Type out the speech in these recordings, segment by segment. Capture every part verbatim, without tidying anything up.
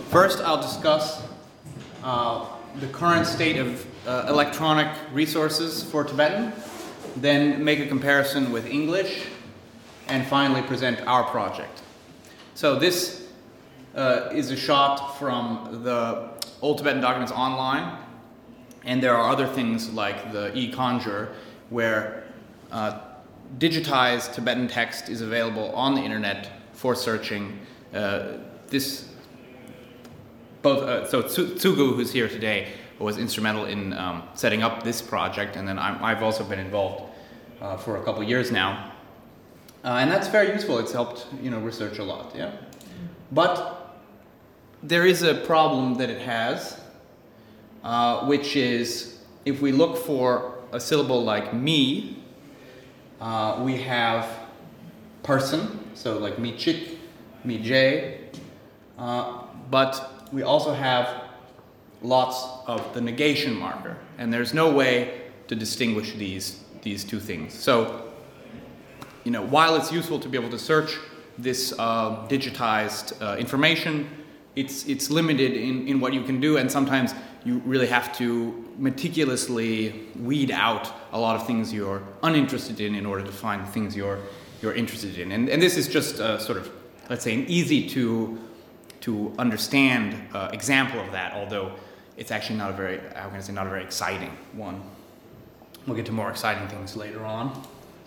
First, I'll discuss uh, the current state of uh, electronic resources for Tibetan, then make a comparison with English, and finally present our project. So this uh, is a shot from the Old Tibetan Documents Online, and there are other things like the eConjure, where uh, digitized Tibetan text is available on the internet for searching. Uh, this both uh, so Tsugu, who's here today, was instrumental in um, setting up this project, and then I'm, I've also been involved uh, for a couple years now, uh, and that's very useful. It's helped, you know, research a lot. Yeah, but there is a problem that it has, uh, which is if we look for a syllable like me, uh, we have person, so like mi chik, mi jay, uh, but we also have lots of the negation marker, and there's no way to distinguish these these two things. So, you know, while it's useful to be able to search this uh, digitized uh, information, it's it's limited in, in what you can do, and sometimes you really have to meticulously weed out a lot of things you're uninterested in in order to find the things you're you're interested in. And and this is just a sort of, let's say, an easy to to understand uh, example of that, although it's actually not a very, I'm going to say, not a very exciting one. We'll get to more exciting things later on.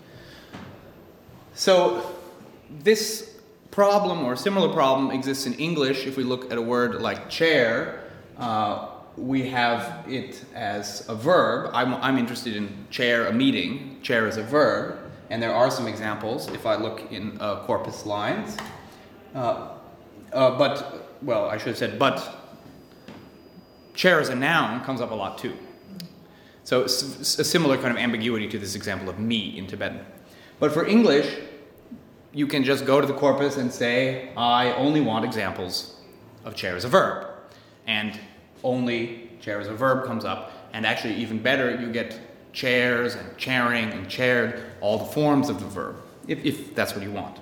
So this problem or similar problem exists in English. If we look at a word like chair, uh, we have it as a verb. I'm, I'm interested in chair a meeting. Chair is a verb, and there are some examples if I look in uh, corpus lines. Uh, uh, but, well, I should have said but. Chair as a noun comes up a lot too. So it's a similar kind of ambiguity to this example of me in Tibetan. But for English, you can just go to the corpus and say, I only want examples of chair as a verb. And only chair as a verb comes up. And actually, even better, you get chairs and chairing and chaired, all the forms of the verb, if, if that's what you want.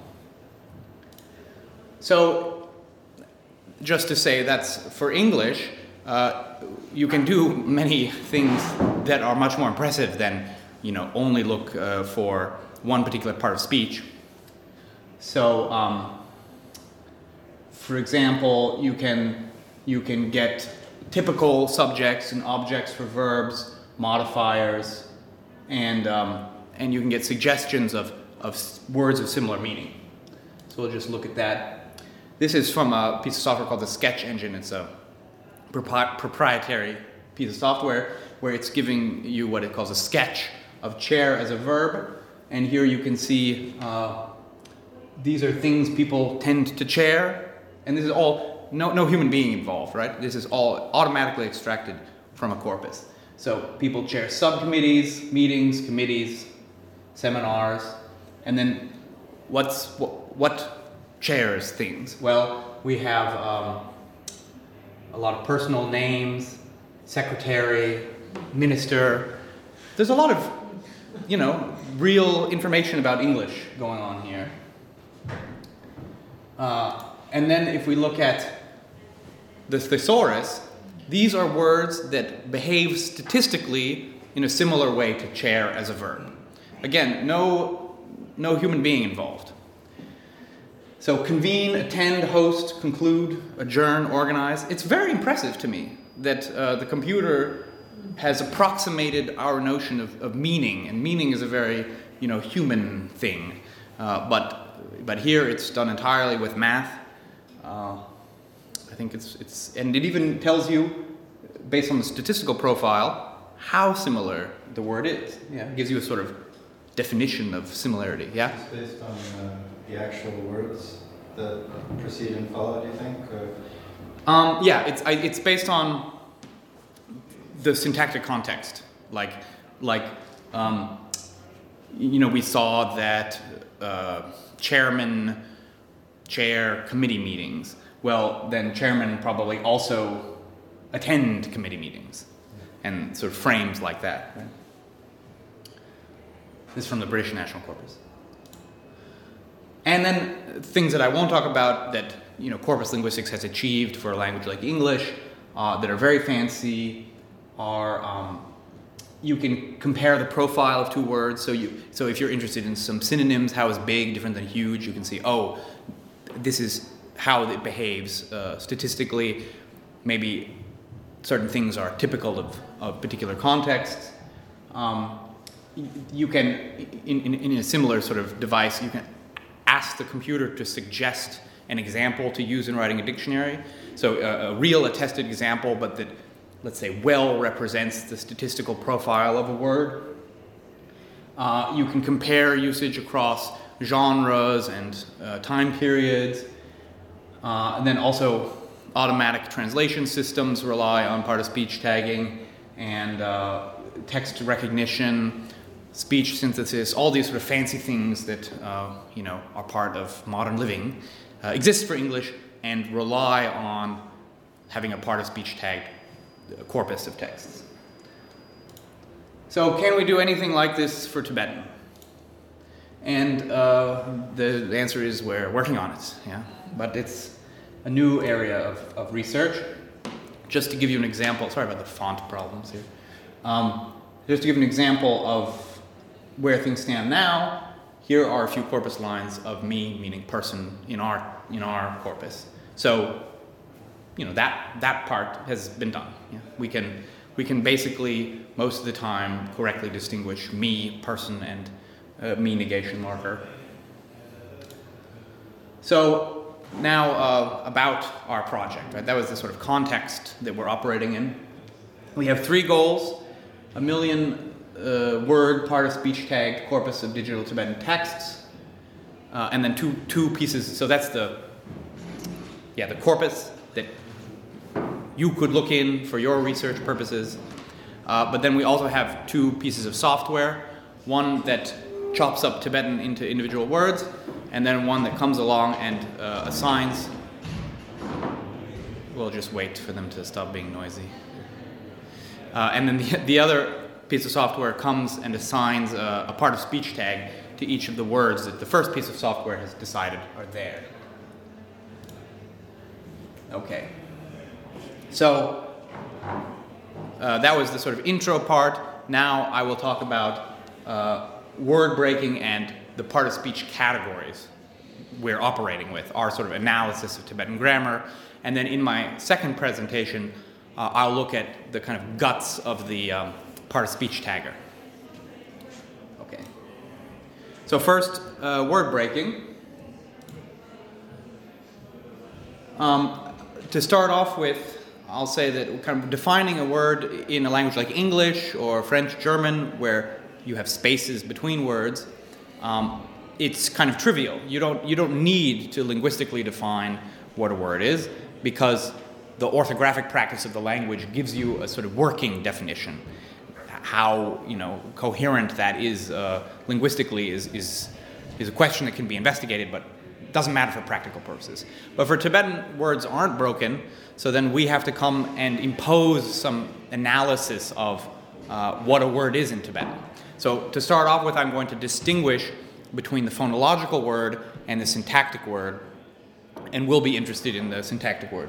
So just to say that's for English, Uh, you can do many things that are much more impressive than, you know, only look uh, for one particular part of speech. So, um, for example, you can you can get typical subjects and objects for verbs, modifiers, and um, and you can get suggestions of of words of similar meaning. So we'll just look at that. This is from a piece of software called the Sketch Engine. It's a proprietary piece of software where it's giving you what it calls a sketch of chair as a verb, and here you can see uh, these are things people tend to chair, and this is all no no human being involved, right? This is all automatically extracted from a corpus. So people chair subcommittees, meetings, committees, seminars, and then what's what, what chairs things? Well, we have um, a lot of personal names, secretary, minister. There's a lot of, you know, real information about English going on here. Uh, and then if we look at the thesaurus, these are words that behave statistically in a similar way to chair as a verb. Again, no, no human being involved. So convene, attend, host, conclude, adjourn, organize. It's very impressive to me that uh, the computer has approximated our notion of, of meaning, and meaning is a very, you know, human thing. Uh, but but here it's done entirely with math. Uh, I think it's it's and it even tells you, based on the statistical profile, how similar the word is. Yeah, it gives you a sort of definition of similarity. Yeah. It's based on uh, the actual words that precede and follow, do you think? Or? Um, yeah, it's I, it's based on the syntactic context. Like, like um, you know, we saw that uh, chairman chair committee meetings. Well, then chairman probably also attend committee meetings, and sort of frames like that. Right? This is from the British National Corpus. And then things that I won't talk about that you know, corpus linguistics has achieved for a language like English, uh, that are very fancy, are um, you can compare the profile of two words. So you, so if you're interested in some synonyms, how is big different than huge? You can see, oh, this is how it behaves uh, statistically. Maybe certain things are typical of, of particular contexts. Um, you can, in, in, in a similar sort of device, you can ask the computer to suggest an example to use in writing a dictionary. So a, a real attested example, but that, let's say, well represents the statistical profile of a word. Uh, you can compare usage across genres and uh, time periods. Uh, and then also automatic translation systems rely on part-of-speech tagging and uh, text recognition, speech synthesis, all these sort of fancy things that uh, you know, are part of modern living, uh, exist for English and rely on having a part-of-speech tagged corpus of texts. So can we do anything like this for Tibetan? And uh, the, the answer is we're working on it, yeah? But it's a new area of, of research. Just to give you an example, sorry about the font problems here. Um, just to give an example of where things stand now, here are a few corpus lines of me, meaning person, in our, in our corpus. So, you know, that, that part has been done. Yeah? We can, we can basically, most of the time, correctly distinguish me, person, and uh, me negation marker. So, now uh, about our project, right? That was the sort of context that we're operating in. We have three goals: a million uh, word part-of-speech tagged corpus of digital Tibetan texts, uh, and then two two pieces. So that's the yeah the corpus that you could look in for your research purposes. Uh, but then we also have two pieces of software: one that chops up Tibetan into individual words, and then one that comes along and uh, assigns. We'll just wait for them to stop being noisy. Uh, and then the, the other piece of software comes and assigns uh, a part-of-speech tag to each of the words that the first piece of software has decided are there. Okay. So uh, that was the sort of intro part. Now I will talk about uh, word breaking and the part-of-speech categories we're operating with, our sort of analysis of Tibetan grammar. And then in my second presentation, uh, I'll look at the kind of guts of the um, part-of-speech tagger. Okay. So first, uh, word breaking. Um, to start off with, I'll say that kind of defining a word in a language like English or French, German, where you have spaces between words, um, it's kind of trivial. You don't, you don't need to linguistically define what a word is, because the orthographic practice of the language gives you a sort of working definition. How, you know, coherent that is uh, linguistically is, is, is a question that can be investigated, but doesn't matter for practical purposes. But for Tibetan, words aren't broken, so then we have to come and impose some analysis of uh, what a word is in Tibetan. So to start off with, I'm going to distinguish between the phonological word and the syntactic word, and we'll be interested in the syntactic word.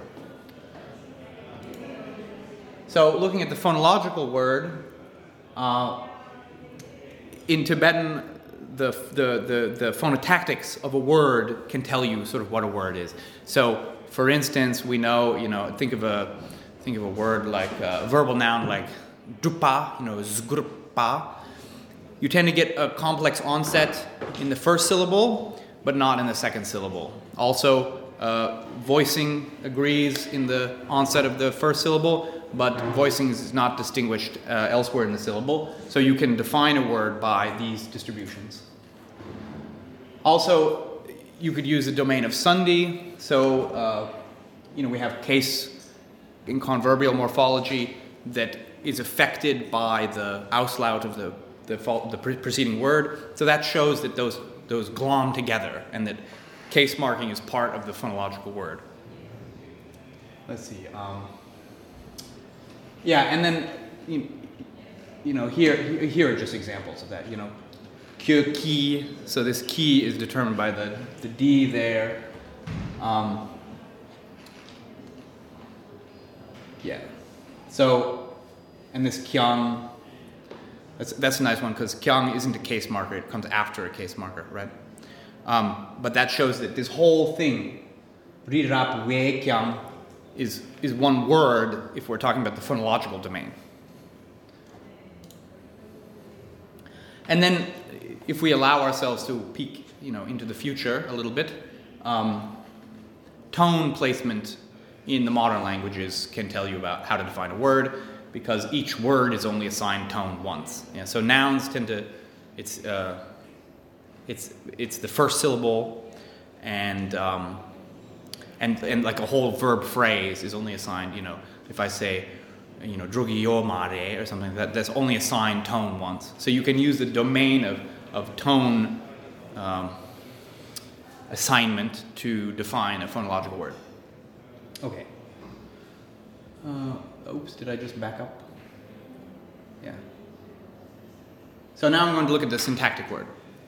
So looking at the phonological word, uh, in Tibetan, the, the, the, the phonotactics of a word can tell you sort of what a word is. So for instance, we know, you know, think of a, think of a word like a verbal noun like drupa, you know, zgrupa. You tend to get a complex onset in the first syllable, but not in the second syllable. Also, uh, voicing agrees in the onset of the first syllable, but voicing is not distinguished uh, elsewhere in the syllable. So you can define a word by these distributions. Also, you could use the domain of Sandhi. So, uh, you know, we have case in converbial morphology that is affected by the auslaut of the the, the preceding word. So that shows that those, those glom together and that case marking is part of the phonological word. Let's see. Um, yeah, and then, you, you know, here, here are just examples of that, you know. Kyo ki, so this ki is determined by the, the D there. Um, Yeah. So, and this kyang, that's, that's a nice one because kyang isn't a case marker, it comes after a case marker, right? Um, but that shows that this whole thing, ri rap we kyang, is, is one word if we're talking about the phonological domain. And then if we allow ourselves to peek, you know, into the future a little bit, um, tone placement in the modern languages can tell you about how to define a word, because each word is only assigned tone once. Yeah, so nouns tend to, it's uh, it's it's the first syllable, and um, and and like a whole verb phrase is only assigned. You know, if I say, you know, drogi yo mare or something, that that's only assigned tone once. So you can use the domain of of tone um, assignment to define a phonological word. Okay. Uh, oops, did I just back up? Yeah. So now I'm going to look at the syntactic word.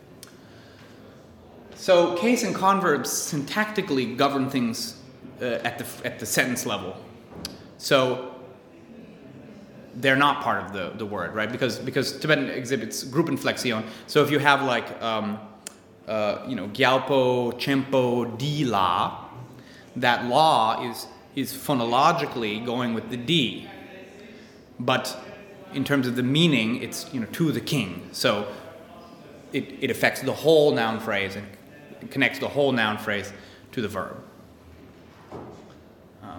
So case and converbs syntactically govern things uh, at the at the sentence level. So they're not part of the, the word, right? Because because Tibetan exhibits group inflexion. So if you have like um, uh, you know, gyalpo, chempo, di la, that la is is phonologically going with the D, but in terms of the meaning, it's, you know, to the king. So it, it affects the whole noun phrase and it connects the whole noun phrase to the verb. Uh,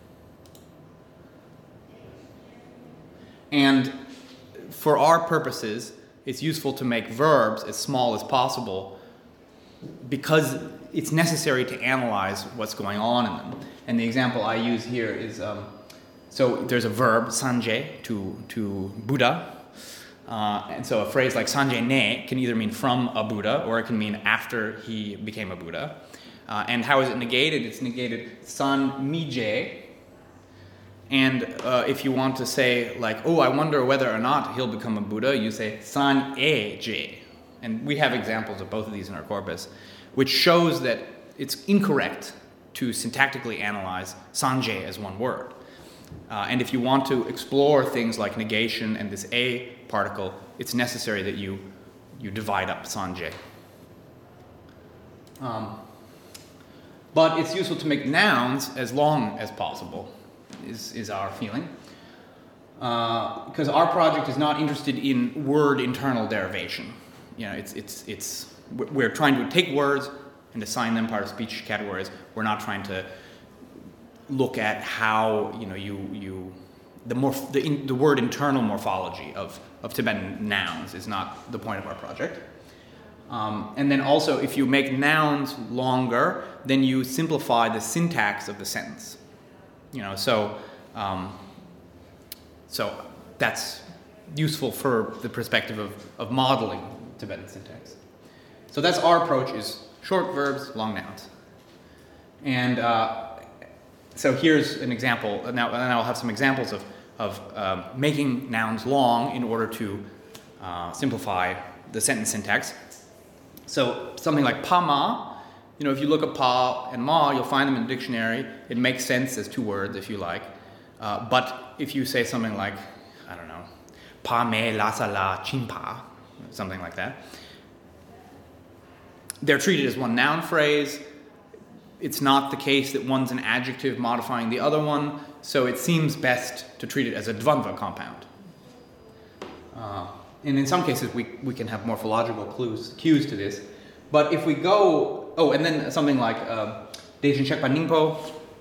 and for our purposes, it's useful to make verbs as small as possible because it's necessary to analyze what's going on in them. And the example I use here is, um, so there's a verb, sanje, to, to Buddha. Uh, and so a phrase like sanje ne can either mean from a Buddha or it can mean after he became a Buddha. Uh, and how is it negated? It's negated san mi je. And uh, if you want to say like, oh, I wonder whether or not he'll become a Buddha, you say san e je. And we have examples of both of these in our corpus, which shows that it's incorrect to syntactically analyze sanje as one word. Uh, and if you want to explore things like negation and this a particle, it's necessary that you, you divide up sanje. Um, but it's useful to make nouns as long as possible, is, is our feeling. Uh, because our project is not interested in word internal derivation. You know, it's, it's, it's, we're trying to take words and assign them part of speech categories. We're not trying to look at how, you know, you, you the, morph, the, in, the word internal morphology of, of Tibetan nouns is not the point of our project. Um, and then also, if you make nouns longer, then you simplify the syntax of the sentence. You know, so, um, so that's useful for the perspective of, of modeling Tibetan syntax. So that's our approach, is short verbs, long nouns. And uh, so here's an example. Now, and I'll have some examples of, of um, making nouns long in order to uh, simplify the sentence syntax. So something like pa ma, you know, if you look at pa and ma, you'll find them in the dictionary. It makes sense as two words if you like. Uh, but if you say something like, I don't know, pa me la sa la chin pa, something like that, they're treated as one noun phrase. It's not the case that one's an adjective modifying the other one, so it seems best to treat it as a dvandva compound. Uh, and in some cases, we, we can have morphological clues, cues to this. But if we go, oh, and then something like uh, Dechen Shekpa Ningpo,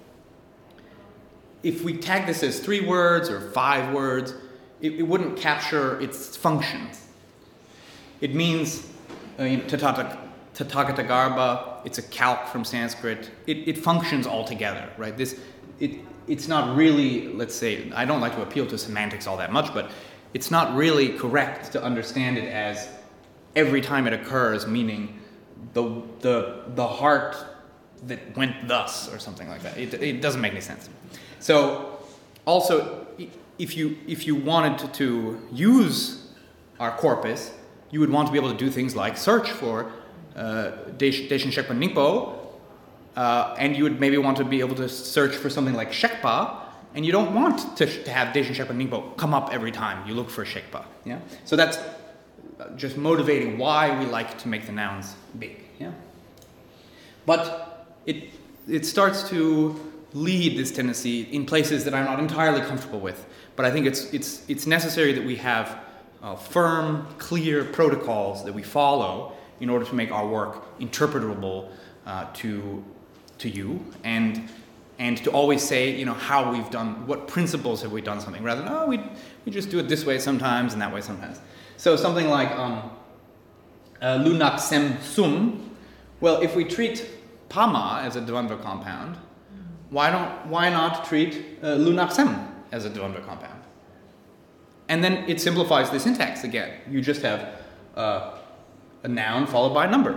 if we tag this as three words or five words, it, it wouldn't capture its function. It means uh, you know, Tathata Tathagata Garbha, it's a calque from Sanskrit. It, it functions all together, right? This, it, it's not really, let's say, I don't like to appeal to semantics all that much, but it's not really correct to understand it as every time it occurs, meaning the, the, the heart that went thus, or something like that. It, it doesn't make any sense. So, also, if you, if you wanted to, to use our corpus, you would want to be able to do things like search for Uh, Dechen Shekpa Ningpo, uh, and you would maybe want to be able to search for something like Shekpa And you don't want to, to have Daishin Shekpa Ningpo come up every time you look for Shekpa. Yeah? So that's just motivating why we like to make the nouns big. Yeah? But it, it starts to lead this tendency in places that I'm not entirely comfortable with. But I think it's, it's, it's necessary that we have uh, firm, clear protocols that we follow in order to make our work interpretable uh, to, to you, and, and to always say, you know, how we've done, what principles have we done something, rather than, oh, we, we just do it this way sometimes and that way sometimes. So something like um, uh, lunak sem sum, well, if we treat pama as a dvandva compound, why don't why not treat uh, lunak sem as a dvandva compound? And then it simplifies the syntax again. You just have uh, a noun followed by a number.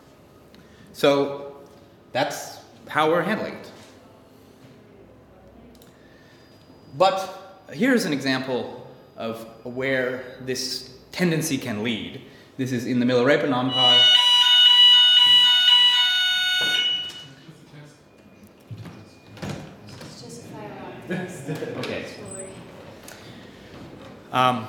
So that's how we're handling it. But here's an example of where this tendency can lead. This is in the Milarepa Nampai. Okay. Um,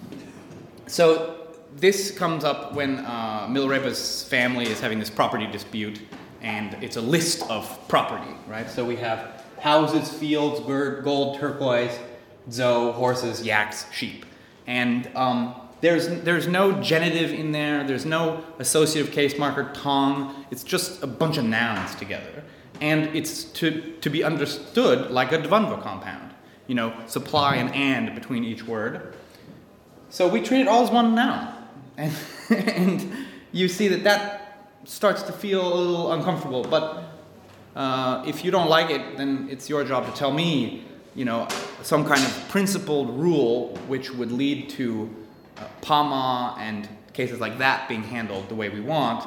so this comes up when uh, Milarepa's family is having this property dispute, and it's a list of property, right? So we have houses, fields, gold, turquoise, zo, horses, yaks, sheep. And um, there's, there's no genitive in there, there's no associative case marker, tong, it's just a bunch of nouns together. And it's to, to be understood like a dvandva compound. You know, supply an and between each word. So we treat it all as one noun. And, and you see that that starts to feel a little uncomfortable. But uh, if you don't like it, then it's your job to tell me, you know, some kind of principled rule which would lead to uh, pama and cases like that being handled the way we want,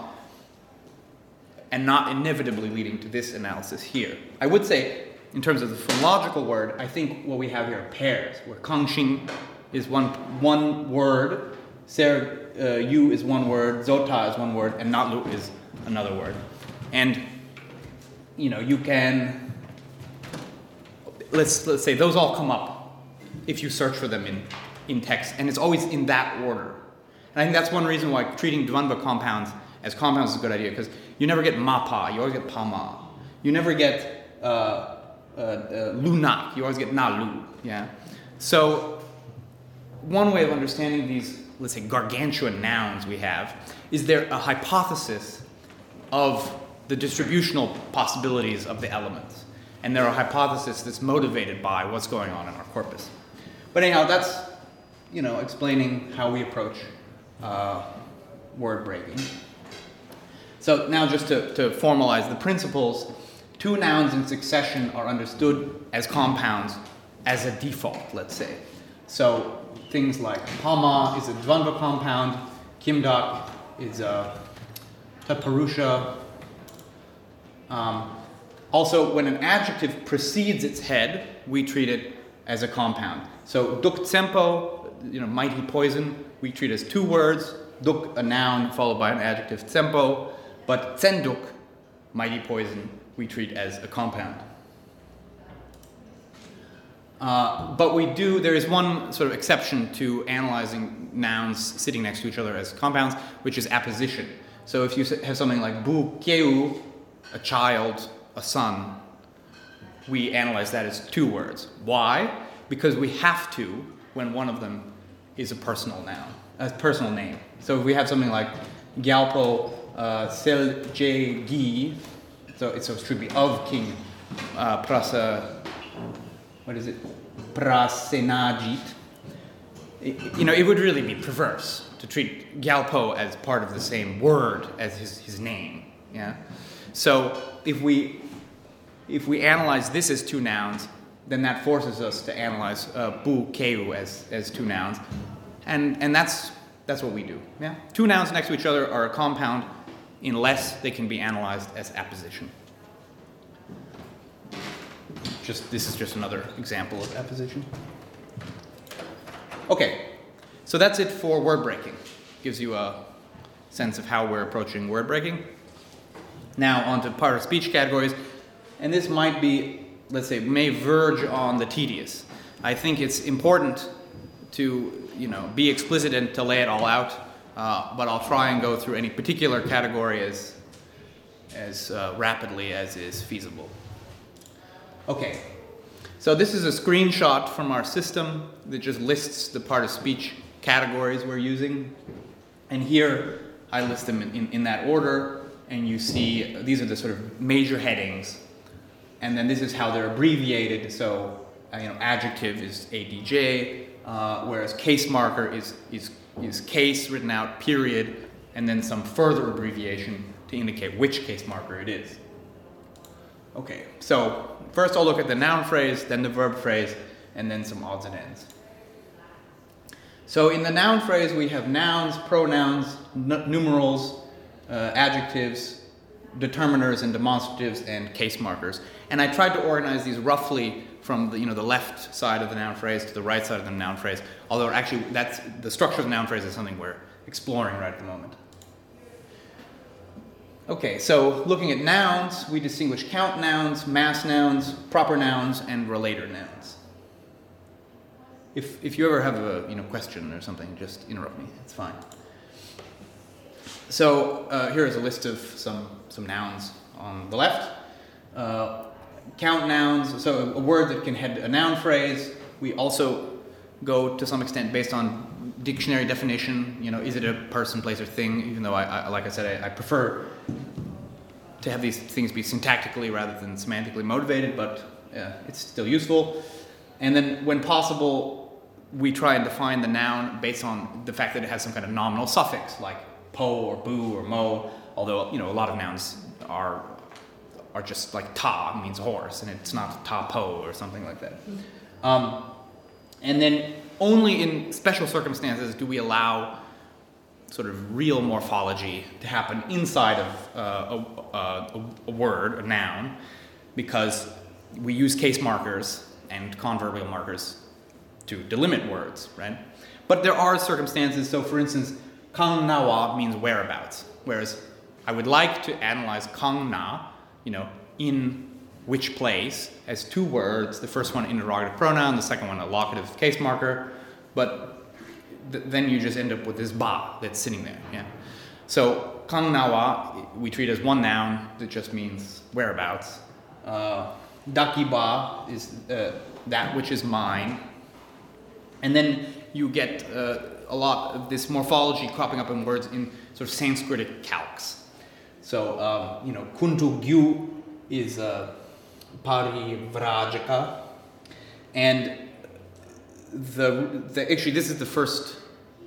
and not inevitably leading to this analysis here. I would say, in terms of the phonological word, I think what we have here are pairs, where kangxing is one one word, ser uh, yu is one word, zota is one word, and natlu is another word. And, you know, you can, let's let's say those all come up if you search for them in, in text, and it's always in that order. And I think that's one reason why treating dvandva compounds as compounds is a good idea, because you never get mapa, you always get pama. You never get uh, uh, uh, lunak, you always get nalu. Yeah. So one way of understanding these, let's say, gargantuan nouns we have, is there a hypothesis of the distributional possibilities of the elements. And there are hypotheses that's motivated by what's going on in our corpus. But anyhow, that's, you know, explaining how we approach uh, word breaking. So now just to, to formalize the principles, two nouns in succession are understood as compounds as a default, let's say. So things like pama is a dvandva compound, kimdak is a taparusha. Um, also, when an adjective precedes its head, we treat it as a compound. So duk tsempo, you know, mighty poison, we treat as two words, duk a noun followed by an adjective, tsempo. But tsenduk, mighty poison, we treat as a compound. Uh, but we do, there is one sort of exception to analyzing nouns sitting next to each other as compounds, which is apposition. So if you have something like bu keu, a child, a son, we analyze that as two words. Why? Because we have to when one of them is a personal noun, a personal name. So if we have something like gyalpo uh, selje gi, so it, so it should be of King uh, Prasa, what is it, Prasenajit. It, you know, it would really be perverse to treat Gyalpo as part of the same word as his, his name. Yeah. So if we if we analyze this as two nouns, then that forces us to analyze uh, bu keu as as two nouns, and and that's that's what we do. Yeah. Two nouns next to each other are a compound unless they can be analyzed as apposition. Just this is just another example of apposition. Okay, so that's it for word breaking. Gives you a sense of how we're approaching word breaking. Now on to part of speech categories, and this might be let's say, may verge on the tedious. I think it's important to, you know, be explicit and to lay it all out, uh, but I'll try and go through any particular category as, as uh, rapidly as is feasible. Okay, so this is a screenshot from our system that just lists the part of speech categories we're using. And here I list them in, in, in that order, and you see these are the sort of major headings. And then this is how they're abbreviated. So, uh, you know, adjective is A D J, uh, whereas case marker is, is, is case written out, period, and then some further abbreviation to indicate which case marker it is. Okay, so first I'll look at the noun phrase, then the verb phrase, and then some odds and ends. So in the noun phrase we have nouns, pronouns, n- numerals, uh, adjectives, determiners and demonstratives, and case markers. And I tried to organize these roughly from the, you know, the left side of the noun phrase to the right side of the noun phrase, although actually that's, the structure of the noun phrase is something we're exploring right at the moment. Okay, so looking at nouns, we distinguish count nouns, mass nouns, proper nouns, and relator nouns. If, if you ever have a, you know, question or something, just interrupt me, it's fine. So uh, here is a list of some, some nouns on the left. Uh, count nouns, so a word that can head a noun phrase. We also go to some extent based on dictionary definition. You know, is it a person, place, or thing? Even though, I, I like I said, I, I prefer to have these things be syntactically rather than semantically motivated, but uh, it's still useful. And then, when possible, we try and define the noun based on the fact that it has some kind of nominal suffix, like po or boo or mo. Although, you know, a lot of nouns are are just like ta means horse, and it's not ta po or something like that. Um, and then only in special circumstances do we allow sort of real morphology to happen inside of uh, a, a, a word, a noun, because we use case markers and converbial markers to delimit words, right? But there are circumstances, so for instance, kang na wa means whereabouts, whereas I would like to analyze kang na, you know, in which place, as two words, the first one interrogative pronoun, the second one a locative case marker, but th- then you just end up with this ba that's sitting there, yeah? So kang na wa we treat as one noun that just means whereabouts. Uh, daki ba is uh, that which is mine. And then you get uh, a lot of this morphology cropping up in words in sort of Sanskritic calques. So, um, you know, kuntu gyu is uh, parivrajaka. And the, the actually, this is the first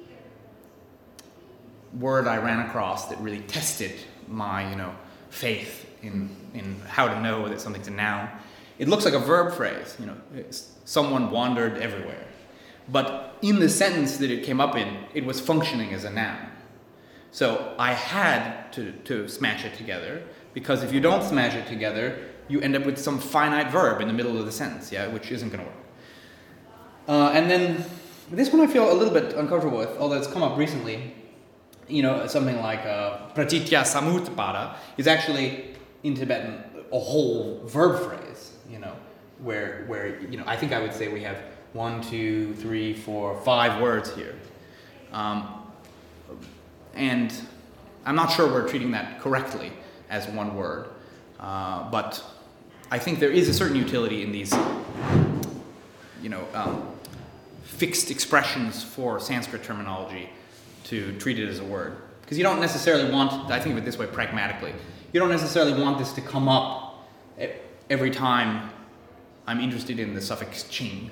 word I ran across that really tested my, you know, faith in, in how to know that something's a noun. It looks like a verb phrase, you know, it's, someone wandered everywhere. But in the sentence that it came up in, it was functioning as a noun. So I had to, to smash it together, because if you don't smash it together, you end up with some finite verb in the middle of the sentence, yeah, which isn't going to work. Uh, and then this one I feel a little bit uncomfortable with, although it's come up recently. You know, something like uh, pratitya samutpada is actually in Tibetan a whole verb phrase. You know, where where you know I think I would say we have one, two, three, four, five words here. Um, and I'm not sure we're treating that correctly as one word. Uh, but I think there is a certain utility in these, you know, um, fixed expressions for Sanskrit terminology to treat it as a word. Because you don't necessarily want, I think of it this way pragmatically, you don't necessarily want this to come up every time I'm interested in the suffix ching.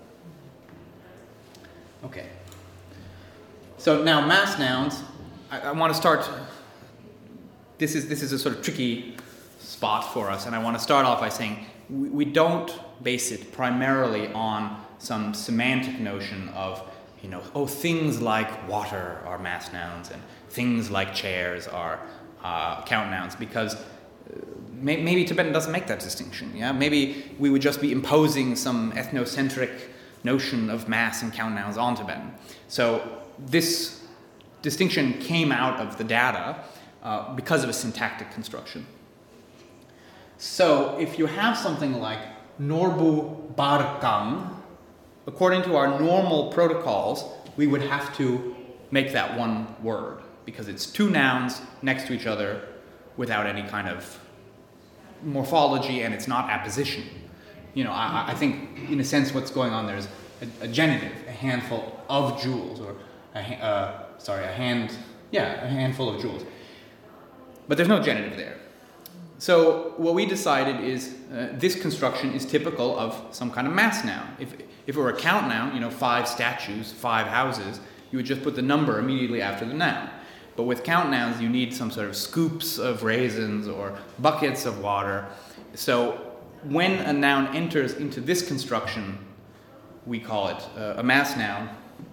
Okay. So now mass nouns, I, I want to start, this is this is a sort of tricky spot for us, and I want to start off by saying we, we don't base it primarily on some semantic notion of, you know, oh, things like water are mass nouns and things like chairs are uh, count nouns, because uh, may, maybe Tibetan doesn't make that distinction. Yeah, maybe we would just be imposing some ethnocentric notion of mass and count nouns on Tibetan. So this distinction came out of the data uh, because of a syntactic construction. So if you have something like Norbu Barkang, according to our normal protocols, we would have to make that one word because it's two nouns next to each other without any kind of morphology, and it's not apposition. You know, I, I think in a sense what's going on there is a, a genitive, a handful of jewels, or a, uh, sorry, a hand, yeah, a handful of jewels. But there's no genitive there. So what we decided is uh, this construction is typical of some kind of mass noun. If, if it were a count noun, you know, five statues, five houses, you would just put the number immediately after the noun. But with count nouns, you need some sort of scoops of raisins or buckets of water. So when a noun enters into this construction, we call it uh, a mass noun.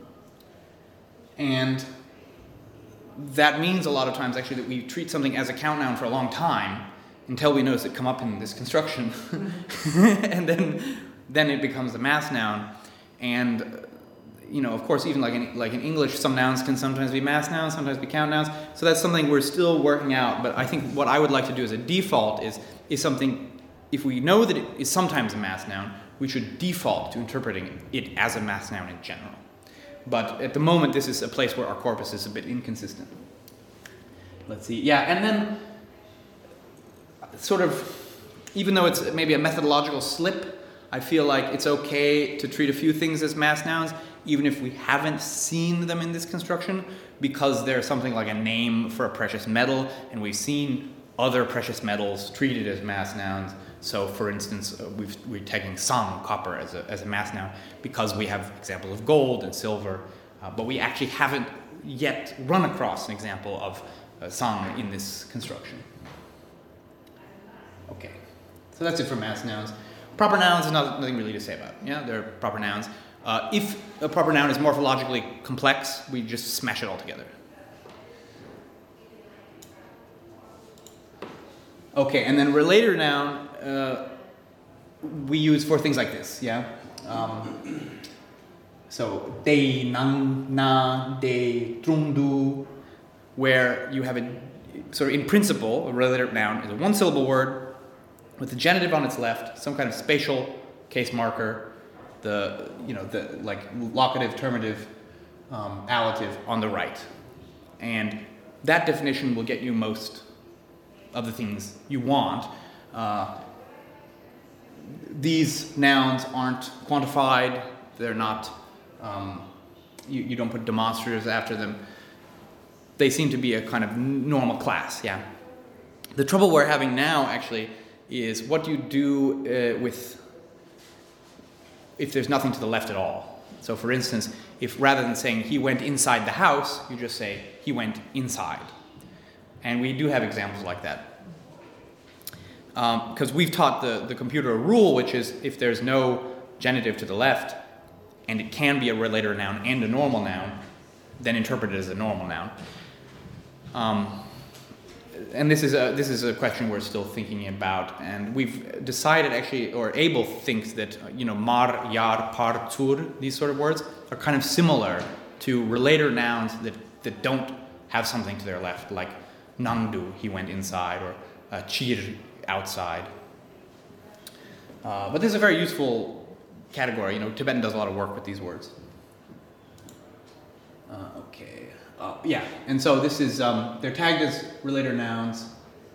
And that means a lot of times actually that we treat something as a count noun for a long time until we notice it come up in this construction. And then then it becomes a mass noun. And you know, of course, even like in, like in English, some nouns can sometimes be mass nouns, sometimes be count nouns. So that's something we're still working out. But I think what I would like to do as a default is is something, if we know that it is sometimes a mass noun, we should default to interpreting it as a mass noun in general. But at the moment, this is a place where our corpus is a bit inconsistent. Let's see. Yeah, and then sort of, even though it's maybe a methodological slip, I feel like it's okay to treat a few things as mass nouns, even if we haven't seen them in this construction, because they're something like a name for a precious metal, and we've seen other precious metals treated as mass nouns. So, for instance, uh, we've, we're taking sang, copper, as a, as a mass noun, because we have examples of gold and silver, uh, but we actually haven't yet run across an example of uh, sang in this construction. Okay, so that's it for mass nouns. Proper nouns is not, nothing really to say about. Yeah, they're proper nouns. Uh, if a proper noun is morphologically complex, we just smash it all together. Okay, and then relator noun uh, we use for things like this. Yeah. Um, so de nang na de trundu, where you have a sort of in principle a relator noun is a one-syllable word with the genitive on its left, some kind of spatial case marker, the you know the like locative, terminative, um, allative on the right, and that definition will get you most of the things you want. Uh, these nouns aren't quantified; they're not. Um, you, you don't put demonstratives after them. They seem to be a kind of normal class. Yeah. The trouble we're having now, actually, is what you do uh, with if there's nothing to the left at all. So, for instance, if rather than saying he went inside the house, you just say he went inside. And we do have examples like that. Because um, we've taught the, the computer a rule, which is if there's no genitive to the left, and it can be a relator noun and a normal noun, then interpret it as a normal noun. Um, and this is a this is a question we're still thinking about, and we've decided actually, or Abel thinks that you know mar, yar, par, tur, these sort of words are kind of similar to relator nouns that, that don't have something to their left, like nangdu, he went inside, or uh, chir, outside. Uh, but this is a very useful category. You know, Tibetan does a lot of work with these words. Uh, okay. Uh, yeah, and so this is, um, they're tagged as relator nouns.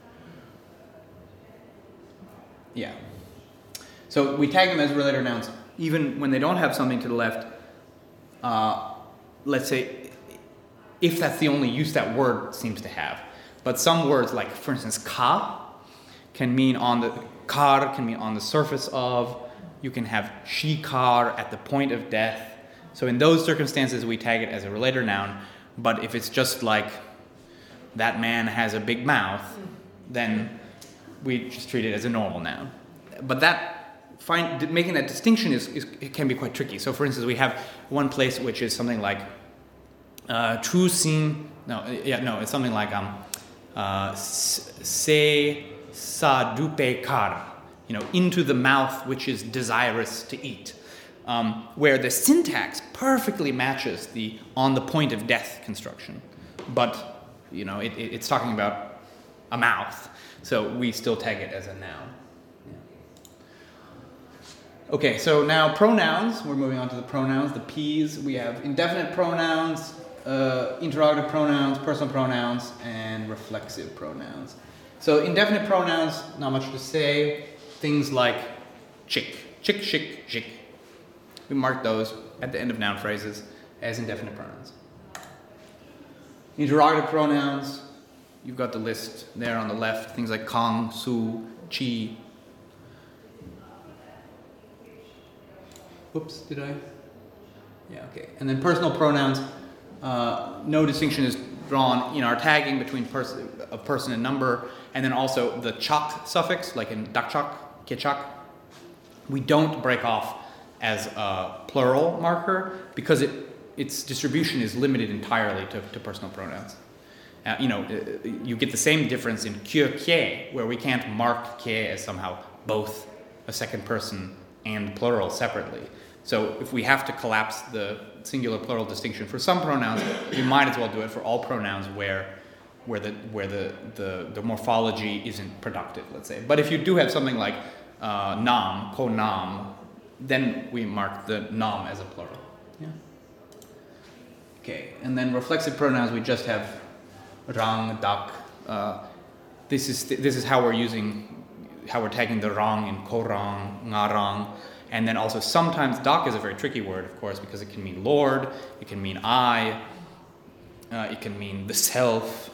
Yeah. So we tag them as relator nouns even when they don't have something to the left. Uh, let's say, if that's the only use that word seems to have. But some words, like for instance, ka, can mean on the, kar can mean on the surface of. You can have shikar at the point of death. So in those circumstances, we tag it as a relator noun. But if it's just like that man has a big mouth, then we just treat it as a normal noun. But that find, making that distinction is, is it can be quite tricky. So for instance, we have one place which is something like uh, true sin. No, yeah, no, it's something like um, uh, se sa dupe kar. You know, into the mouth which is desirous to eat. Um, where the syntax perfectly matches the on the point of death construction. But, you know, it, it, it's talking about a mouth, so we still tag it as a noun. Okay, so now pronouns. We're moving on to the pronouns, the P's. We have indefinite pronouns, uh, interrogative pronouns, personal pronouns, and reflexive pronouns. So indefinite pronouns, not much to say. Things like chick, chick, chick, chick. We mark those at the end of noun phrases as indefinite pronouns. Interrogative pronouns, you've got the list there on the left. Things like kang, su, chi. Whoops, did I? Yeah, okay. And then personal pronouns, uh, no distinction is drawn in our tagging between pers- of person and number, and then also the chak suffix, like in dakchak, kechak, we don't break off as a plural marker because it, its distribution is limited entirely to, to personal pronouns. Uh, you know, you get the same difference in kyo kye, where we can't mark kye as somehow both a second person and plural separately. So if we have to collapse the singular plural distinction for some pronouns, we might as well do it for all pronouns where where the where the, the, the morphology isn't productive, let's say. But if you do have something like uh, nam, ko nam, then we mark the nam as a plural. Yeah. Okay, and then reflexive pronouns, we just have rang, dak. Uh, this is th- this is how we're using, how we're tagging the rang in korang, ngarang. And then also sometimes dak is a very tricky word, of course, because it can mean Lord, it can mean I, uh, it can mean the self,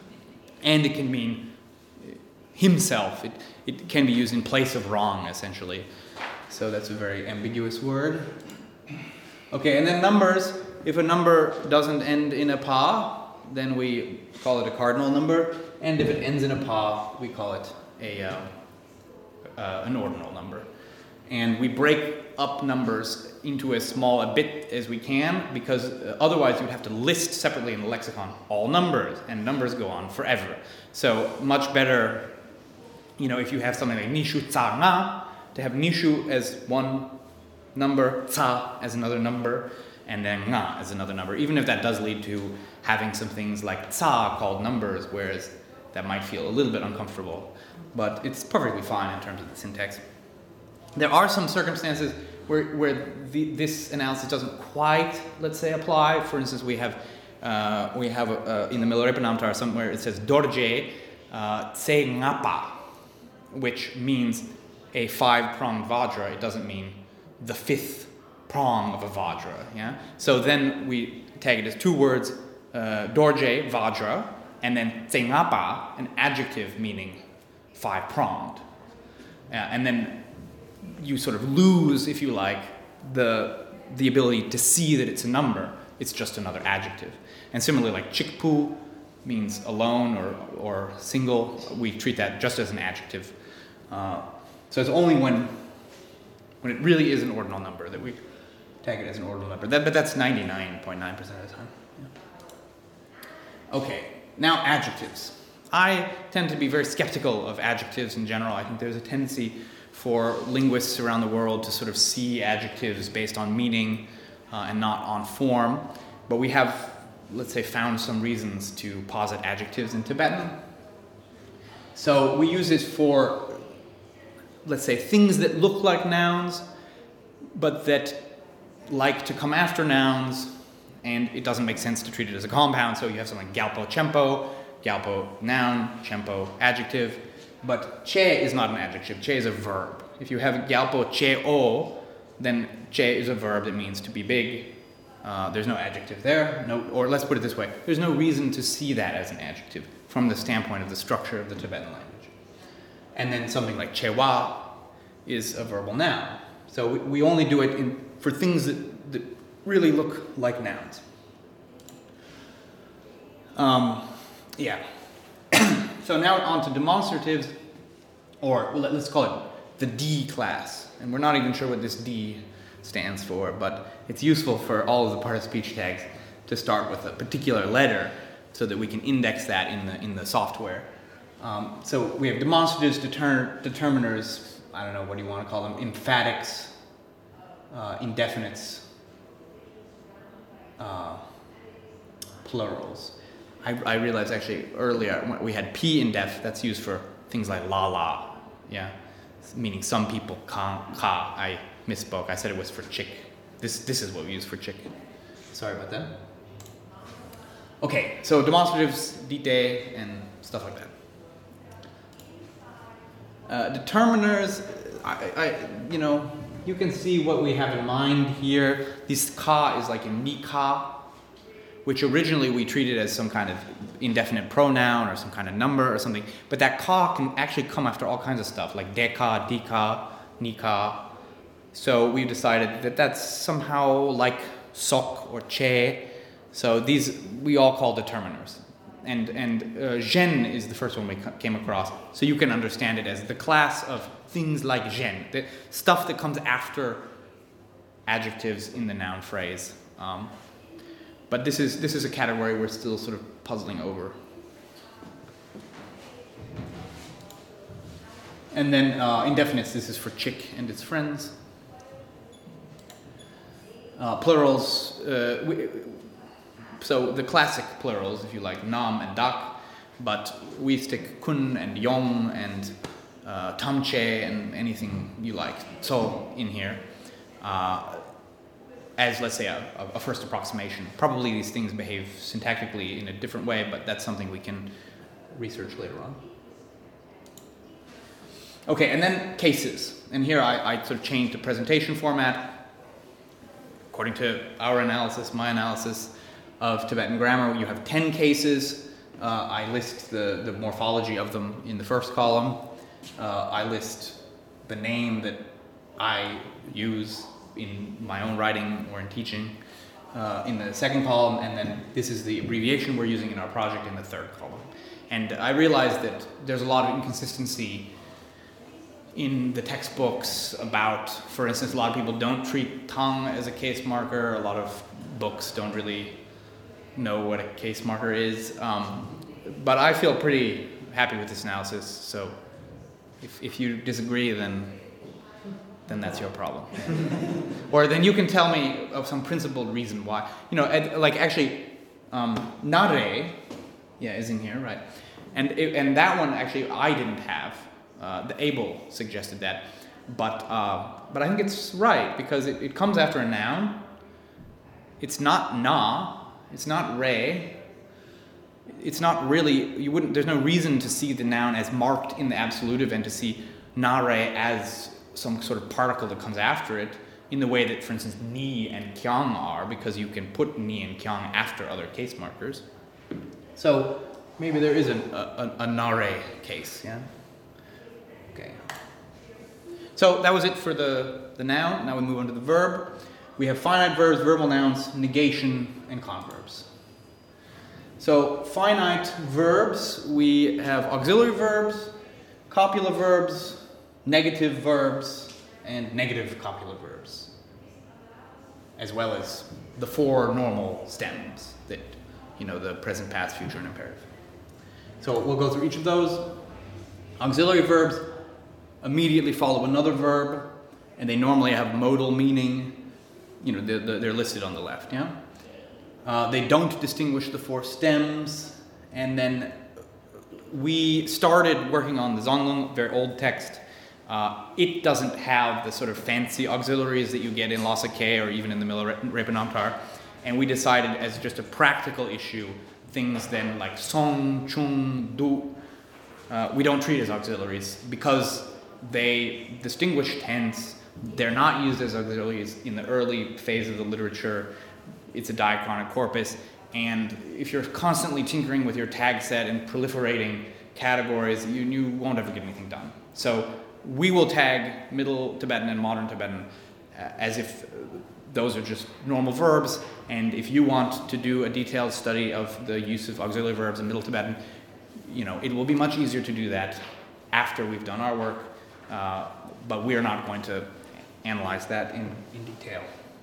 and it can mean himself. It, it can be used in place of wrong, essentially. So that's a very ambiguous word. Okay, and then numbers. If a number doesn't end in a pa, then we call it a cardinal number. And if it ends in a pa, we call it a uh, uh, an ordinal number. And we break up numbers into as small a bit as we can, because uh, otherwise you'd have to list separately in the lexicon all numbers, and numbers go on forever. So much better, you know, if you have something like nishu tsa nga, to have nishu as one number, tsa as another number, and then nga as another number, even if that does lead to having some things like tsa called numbers, whereas that might feel a little bit uncomfortable. But it's perfectly fine in terms of the syntax. There are some circumstances where, where the, this analysis doesn't quite, let's say, apply. For instance, we have uh, we have uh, in the Milarepa Namtar somewhere it says dorje uh, tse ngapa, which means a five-pronged vajra. It doesn't mean the fifth prong of a vajra. Yeah. So then we tag it as two words: uh, dorje vajra, and then tse ngapa, an adjective meaning five-pronged, uh, and then you sort of lose, if you like, the the ability to see that it's a number. It's just another adjective. And similarly, like chikpu means alone or or single. We treat that just as an adjective. Uh, so it's only when when it really is an ordinal number that we tag it as an ordinal number. That, but that's ninety-nine point nine percent of the time. Yeah. Okay, now adjectives. I tend to be very skeptical of adjectives in general. I think there's a tendency for linguists around the world to sort of see adjectives based on meaning uh, and not on form. But we have, let's say, found some reasons to posit adjectives in Tibetan. So we use it for, let's say, things that look like nouns, but that like to come after nouns, and it doesn't make sense to treat it as a compound. So you have something like gyalpo chempo, gyalpo noun, chempo adjective. But che is not an adjective, che is a verb. If you have gyalpo che o, then che is a verb that means to be big. Uh, there's no adjective there, no, or let's put it this way, there's no reason to see that as an adjective from the standpoint of the structure of the Tibetan language. And then something like chewa is a verbal noun. So we, we only do it in, for things that, that really look like nouns. Um, yeah. So now on to demonstratives, or well, let's call it the D class. And we're not even sure what this D stands for, but it's useful for all of the part-of-speech tags to start with a particular letter so that we can index that in the in the software. Um, so we have demonstratives, deter- determiners, I don't know, what do you want to call them, emphatics, uh, indefinites, uh, plurals. I, I realized actually earlier we had P in def, that's used for things like la la, yeah, meaning some people, ka, ka, I, misspoke. I said it was for chick. This this is what we use for chick. Sorry about that. Okay, so demonstratives, dite, and stuff like that. Uh, determiners, I, I, you know, you can see what we have in mind here. This ka is like a ni ka, which originally we treated as some kind of indefinite pronoun or some kind of number or something. But that ka can actually come after all kinds of stuff, like deka, dika, nika. So we decided that that's somehow like sok or che. So these we all call determiners. And and uh, gen is the first one we came across. So you can understand it as the class of things like gen, the stuff that comes after adjectives in the noun phrase. Um, but this is this is a category we're still sort of puzzling over. And then uh, indefinites, this is for chick and its friends. Uh, plurals, uh, we, so the classic plurals, if you like, nam and dak, but we stick kun and yong and uh, tamche and anything you like, so in here, uh, as let's say a, a first approximation. Probably these things behave syntactically in a different way, but that's something we can research later on. Okay, and then cases. And here I, I sort of changed the presentation format according to our analysis, my analysis of Tibetan grammar. You have ten cases. Uh, I list the, the morphology of them in the first column. Uh, I list the name that I use in my own writing or in teaching uh, in the second column, and then this is the abbreviation we're using in our project in the third column. And I realized that there's a lot of inconsistency in the textbooks about, for instance, a lot of people don't treat tongue as a case marker. A lot of books don't really know what a case marker is. Um, but I feel pretty happy with this analysis. So if, if you disagree, then then that's your problem. Or then you can tell me of some principled reason why. You know, ed, like actually, um, nare, yeah, is in here, right? And it, and that one actually I didn't have. Uh, the Abel suggested that, but uh, but I think it's right because it, it comes after a noun. It's not na, it's not re. It's not really, you wouldn't. There's no reason to see the noun as marked in the absolutive and to see na re as some sort of particle that comes after it in the way that, for instance, ni and kyang are, because you can put ni and kyang after other case markers. So maybe there is an, a, a, a na re case, yeah. Okay. So that was it for the, the noun. Now we move on to the verb. We have finite verbs, verbal nouns, negation, and converbs. So finite verbs, we have auxiliary verbs, copula verbs, negative verbs, and negative copula verbs, as well as the four normal stems that, you know, the present, past, future, and imperative. So we'll go through each of those. Auxiliary verbs immediately follow another verb, and they normally have modal meaning. You know, they're, they're listed on the left, yeah? Uh, they don't distinguish the four stems, and then we started working on the Zonglung, very old text. Uh, it doesn't have the sort of fancy auxiliaries that you get in Lhasa Ke or even in the Milarepa-Namtar, and we decided as just a practical issue, things then like song, chung, du, uh, we don't treat as auxiliaries because they distinguish tense. They're not used as auxiliaries in the early phase of the literature. It's a diachronic corpus, and if you're constantly tinkering with your tag set and proliferating categories, you, you won't ever get anything done. So we will tag Middle Tibetan and Modern Tibetan uh, as if those are just normal verbs, and if you want to do a detailed study of the use of auxiliary verbs in Middle Tibetan, you know, it will be much easier to do that after we've done our work, uh, but we are not going to analyze that in, in detail.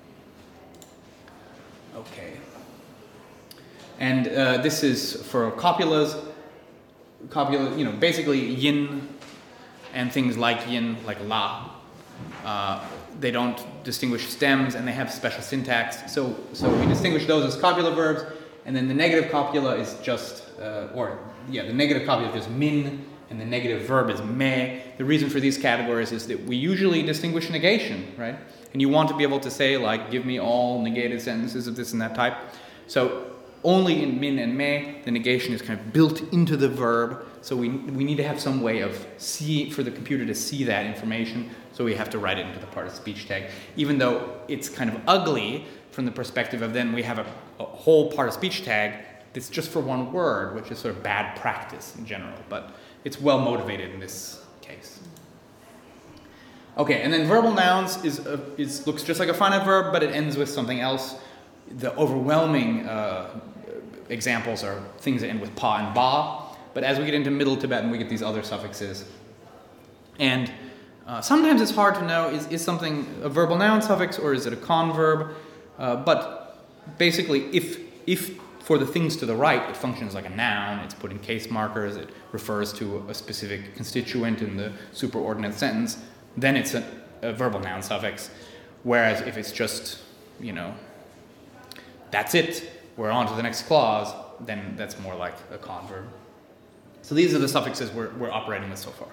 Okay. And uh, this is for copulas. Copula, you know, basically yin and things like yin, like la. Uh, they don't distinguish stems, and they have special syntax. So, so we distinguish those as copula verbs, and then the negative copula is just, uh, or yeah, the negative copula is just min and the negative verb is me. The reason for these categories is that we usually distinguish negation, right? And you want to be able to say, like, give me all negated sentences of this and that type. So only in min and me, the negation is kind of built into the verb. So we, we need to have some way of see for the computer to see that information. So we have to write it into the part of speech tag, even though it's kind of ugly from the perspective of then we have a, a whole part of speech tag that's just for one word, which is sort of bad practice in general, but it's well motivated in this case. Okay, and then verbal nouns is, a, is looks just like a finite verb, but it ends with something else. The overwhelming uh, examples are things that end with pa and ba, but as we get into Middle Tibetan, we get these other suffixes. And uh, sometimes it's hard to know, is, is something a verbal noun suffix or is it a converb? Uh, but basically, if if for the things to the right, it functions like a noun, it's put in case markers, it refers to a specific constituent in the superordinate sentence, then it's a, a verbal noun suffix. Whereas if it's just, you know, that's it, we're on to the next clause, then that's more like a converb. So these are the suffixes we're, we're operating with so far.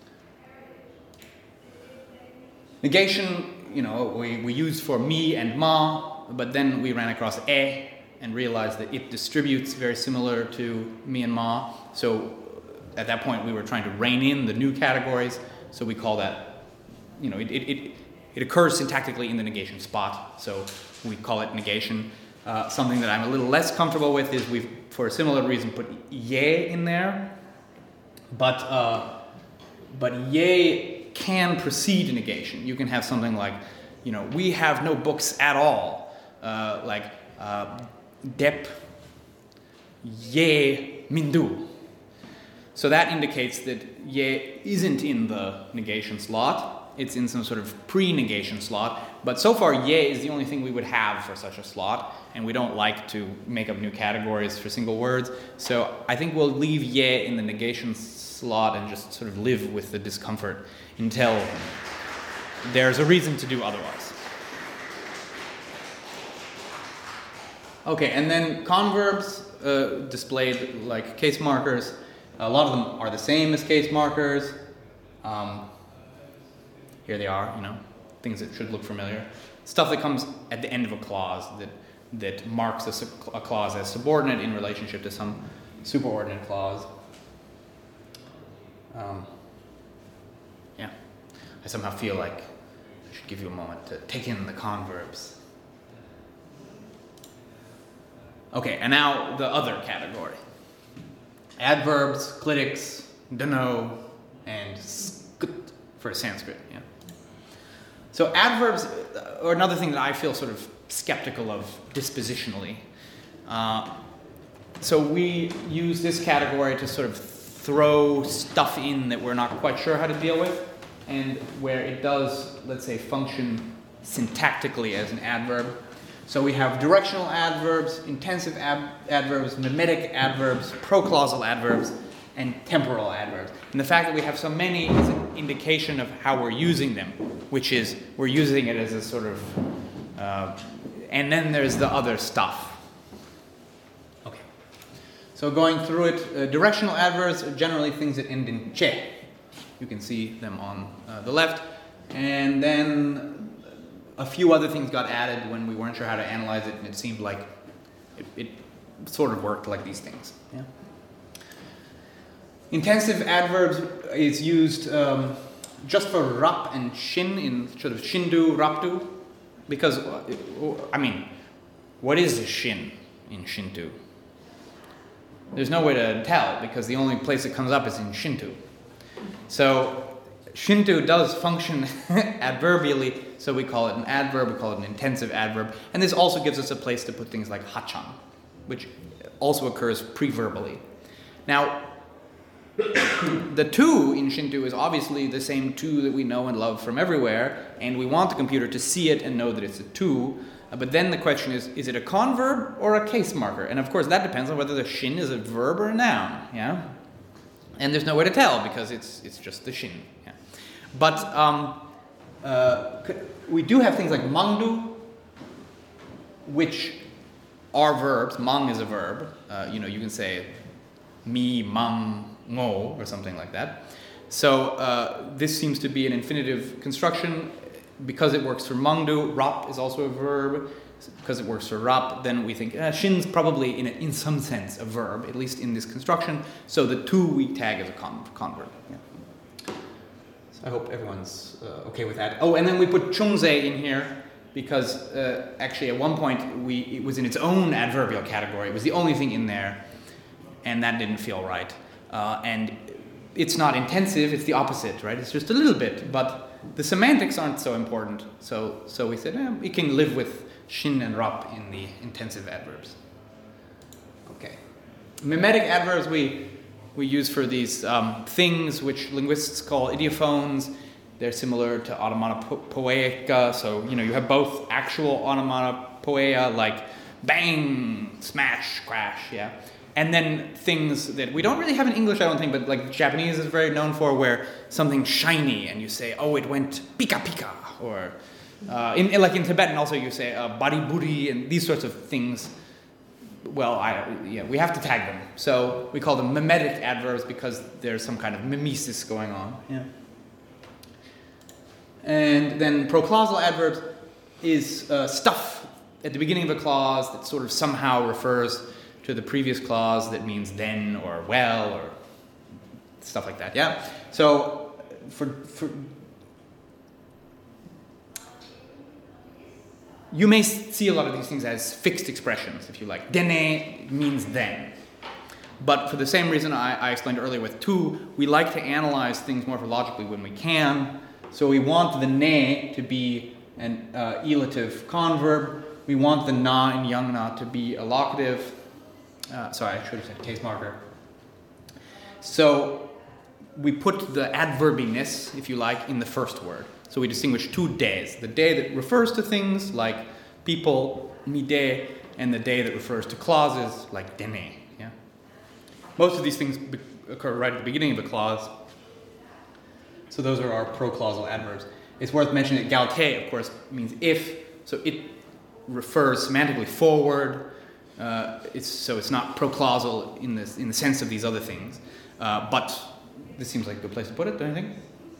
Negation, you know, we, we used for mi and ma, but then we ran across e and realized that it distributes very similar to mi and ma. So at that point we were trying to rein in the new categories, so we call that, you know, it, it, it, it occurs syntactically in the negation spot, so we call it negation. Uh, something that I'm a little less comfortable with is we've, for a similar reason, put ye in there, but uh, but ye can precede a negation. You can have something like, you know, we have no books at all, uh, like uh, dep ye mindu. So that indicates that ye isn't in the negation slot. It's in some sort of pre-negation slot. But so far, ye is the only thing we would have for such a slot, and we don't like to make up new categories for single words. So I think we'll leave ye in the negation slot and just sort of live with the discomfort until there's a reason to do otherwise. Okay, and then converbs uh, displayed like case markers. A lot of them are the same as case markers. Um, here they are, you know, things that should look familiar. Stuff that comes at the end of a clause that that marks a, a clause as subordinate in relationship to some superordinate clause. Um, yeah, I somehow feel like I should give you a moment to take in the converbs. Okay, and now the other category. Adverbs, clitics, dano, and skut for Sanskrit, yeah. So adverbs are another thing that I feel sort of skeptical of dispositionally. Uh, so we use this category to sort of throw stuff in that we're not quite sure how to deal with, and where it does, let's say, function syntactically as an adverb. So we have directional adverbs, intensive ab- adverbs, mimetic adverbs, proclausal adverbs, and temporal adverbs. And the fact that we have so many is an indication of how we're using them, which is we're using it as a sort of, uh, and then there's the other stuff. Okay. So going through it, uh, directional adverbs are generally things that end in che. You can see them on uh, the left. And then a few other things got added when we weren't sure how to analyze it, and it seemed like it, it sort of worked like these things. Yeah. Intensive adverbs is used um, just for rap and shin in sort of shindu, raptu, because, I mean, what is a shin in shintu? There's no way to tell because the only place it comes up is in shintu. So shintu does function adverbially, so we call it an adverb, we call it an intensive adverb, and this also gives us a place to put things like hachan, which also occurs pre-verbally. Now, the tu in Shinto is obviously the same tu that we know and love from everywhere, and we want the computer to see it and know that it's a tu. Uh, but then the question is, is it a converb or a case marker? And of course that depends on whether the shin is a verb or a noun, yeah? And there's no way to tell because it's it's just the shin, yeah? But um, uh, we do have things like mangdu, which are verbs. Mang is a verb. Uh, you know, you can say mi, mang, ngo or something like that. So uh, this seems to be an infinitive construction. Because it works for mangdu, rap is also a verb. Because it works for rap, then we think uh, shin's probably in a, in some sense a verb, at least in this construction. So the two we tag as a con- convert. Yeah. So I hope everyone's uh, okay with that. Oh, and then we put chungze in here because uh, actually at one point we it was in its own adverbial category. It was the only thing in there, and that didn't feel right. Uh, and it's not intensive; it's the opposite, right? It's just a little bit, but the semantics aren't so important. So, so we said eh, we can live with shin and rap in the intensive adverbs. Okay, mimetic adverbs we we use for these um, things which linguists call idiophones. They're similar to onomatopoeica. So you know you have both actual onomatopoeia like bang, smash, crash, yeah. And then things that we don't really have in English, I don't think, but like Japanese is very known for, where something shiny and you say, oh, it went pika pika, or uh, in, in like in Tibetan also you say uh, bariburi and these sorts of things. Well, I, yeah, we have to tag them, so we call them mimetic adverbs because there's some kind of mimesis going on. Yeah. And then proclausal adverbs is uh, stuff at the beginning of a clause that sort of somehow refers to the previous clause that means then or well or stuff like that, yeah? So for, for you may see a lot of these things as fixed expressions, if you like. Dene means then. But for the same reason I, I explained earlier with tu, we like to analyze things morphologically when we can. So we want the ne to be an uh, elative converb. We want the na in yangna to be a locative. Uh, sorry, I should have said case marker. So we put the adverbiness, if you like, in the first word. So we distinguish two days. The day that refers to things like people, mide, and the day that refers to clauses like dene. Yeah? Most of these things be- occur right at the beginning of a clause. So those are our proclausal adverbs. It's worth mentioning that galte, of course, means if. So it refers semantically forward. Uh, it's, so it's not proclausal in the, in the sense of these other things. Uh, but this seems like a good place to put it, don't you think?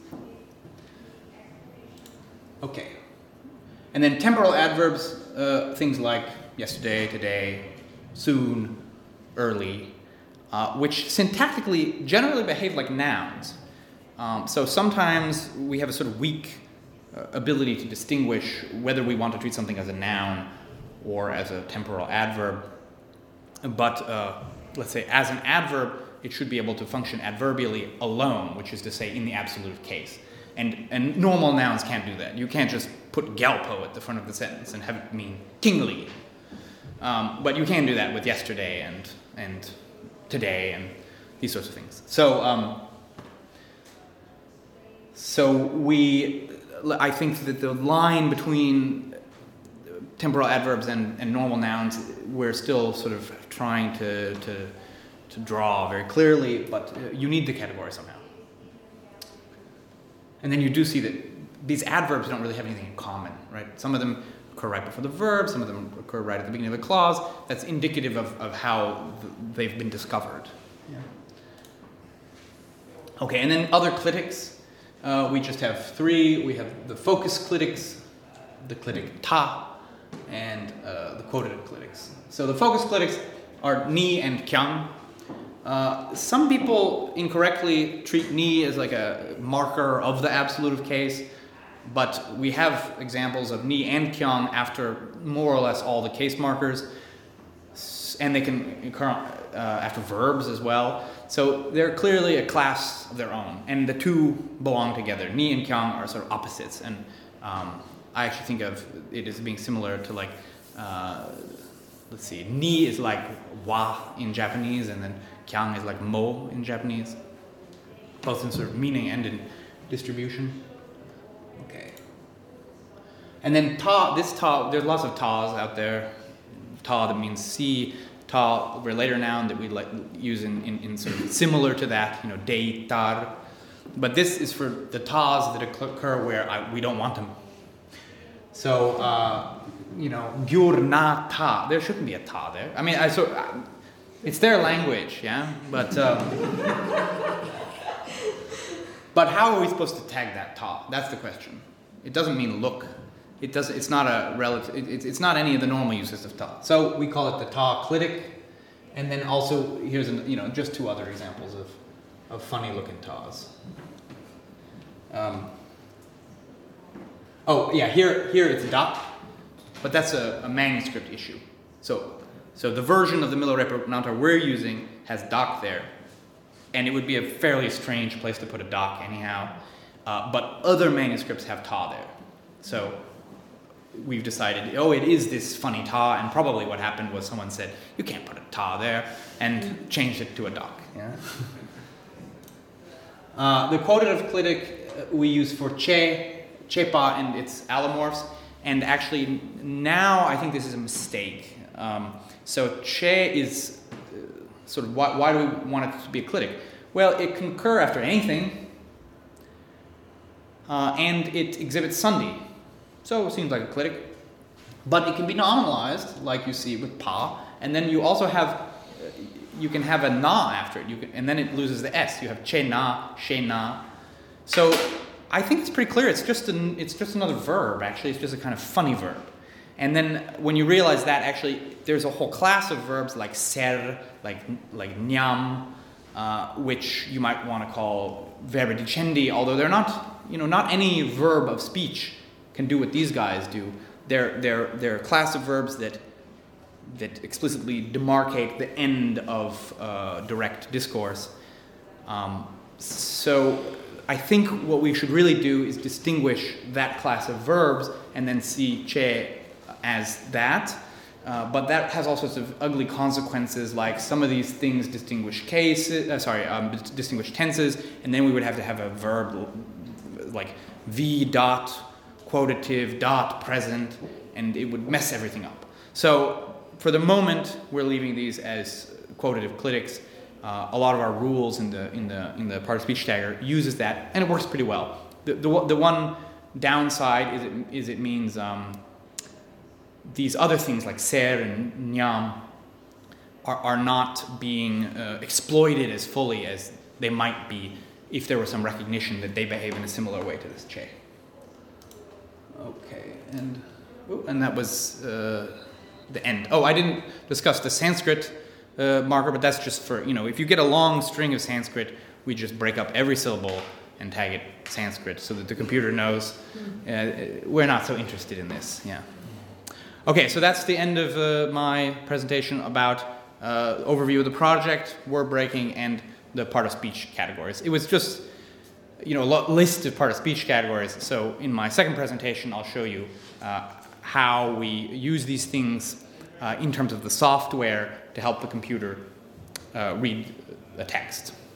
Okay. And then temporal adverbs, uh, things like yesterday, today, soon, early, uh, which syntactically generally behave like nouns. Um, so sometimes we have a sort of weak uh, ability to distinguish whether we want to treat something as a noun or as a temporal adverb. But uh, let's say as an adverb, it should be able to function adverbially alone, which is to say in the absolute case. And, and normal nouns can't do that. You can't just put galpo at the front of the sentence and have it mean kingly. Um, but you can do that with yesterday and, and today and these sorts of things. So, um, so we, I think that the line between temporal adverbs and, and normal nouns, we're still sort of trying to, to, to draw very clearly, but you need the category somehow. And then you do see that these adverbs don't really have anything in common, right? Some of them occur right before the verb, some of them occur right at the beginning of the clause. That's indicative of, of how th- they've been discovered. Yeah. Okay, and then other clitics. Uh, we just have three. We have the focus clitics, the clitic ta, and uh, the quotative clitics. So the focus clitics are ni and kyang. Uh, some people incorrectly treat ni as like a marker of the absolutive case, but we have examples of ni and kyang after more or less all the case markers, and they can occur uh, after verbs as well. So they're clearly a class of their own, and the two belong together. Ni and kyang are sort of opposites, and um, I actually think of it as being similar to like, uh, let's see, ni is like wa in Japanese, and then kyang is like mo in Japanese, both in sort of meaning and in distribution. Okay. And then ta, this ta, there's lots of tas out there. Ta that means see, ta, relator noun that we like use in, in, in sort of similar to that, you know, dei, tar. But this is for the tas that occur where I, we don't want them. So, uh, you know, gyur na ta, there shouldn't be a ta there. I mean, I so. I, It's their language, yeah? But, um, but how are we supposed to tag that ta? That's the question. It doesn't mean look. It doesn't, it's not a relative, it, it, it's not any of the normal uses of ta. So we call it the ta clitic. And then also, here's, an, you know, just two other examples of, of funny looking tas. Um, oh, yeah, here, here it's duck, but that's a, a manuscript issue. So, so the version of the Miller-Repronanter we're using has doc there, and it would be a fairly strange place to put a doc anyhow. Uh, but other manuscripts have ta there, so we've decided, oh, it is this funny ta, and probably what happened was someone said, you can't put a ta there, and changed it to a doc. Yeah. uh, the quotative clitic we use for che, chepa, and its allomorphs, and actually now I think this is a mistake. Um, so che is uh, sort of, why, why do we want it to be a clitic? Well, it can occur after anything, uh, and it exhibits sandhi. So it seems like a clitic. But it can be nominalized, like you see with pa, and then you also have, uh, you can have a na after it, you can, and then it loses the s. You have che na, she na. So I think it's pretty clear, it's just, an, it's just another verb, actually. It's just a kind of funny verb. And then when you realize that, actually, there's a whole class of verbs like ser, like, like nyam, uh, which you might want to call verbi dicendi, although they're not, you know, not any verb of speech can do what these guys do. They're, they're, they're a class of verbs that, that explicitly demarcate the end of uh, direct discourse. Um, so I think what we should really do is distinguish that class of verbs and then see che as that. Uh, but that has all sorts of ugly consequences, like some of these things distinguish cases, uh, sorry, um, distinguish tenses, and then we would have to have a verb like v dot quotative dot present, and it would mess everything up. So for the moment, we're leaving these as quotative clitics. Uh, a lot of our rules in the in the in the part of speech tagger uses that, and it works pretty well. The the, the one downside is it is it means um, these other things like ser and nyam are are not being uh, exploited as fully as they might be if there was some recognition that they behave in a similar way to this che. Okay, and ooh, and that was uh, the end. Oh, I didn't discuss the Sanskrit uh, marker, but that's just for, you know, if you get a long string of Sanskrit, we just break up every syllable and tag it Sanskrit so that the computer knows uh, we're not so interested in this. Yeah. Okay, so that's the end of uh, my presentation about uh, overview of the project, word breaking, and the part of speech categories. It was just, you know, a lo- list of part of speech categories. So in my second presentation, I'll show you uh, how we use these things uh, in terms of the software to help the computer uh, read a text.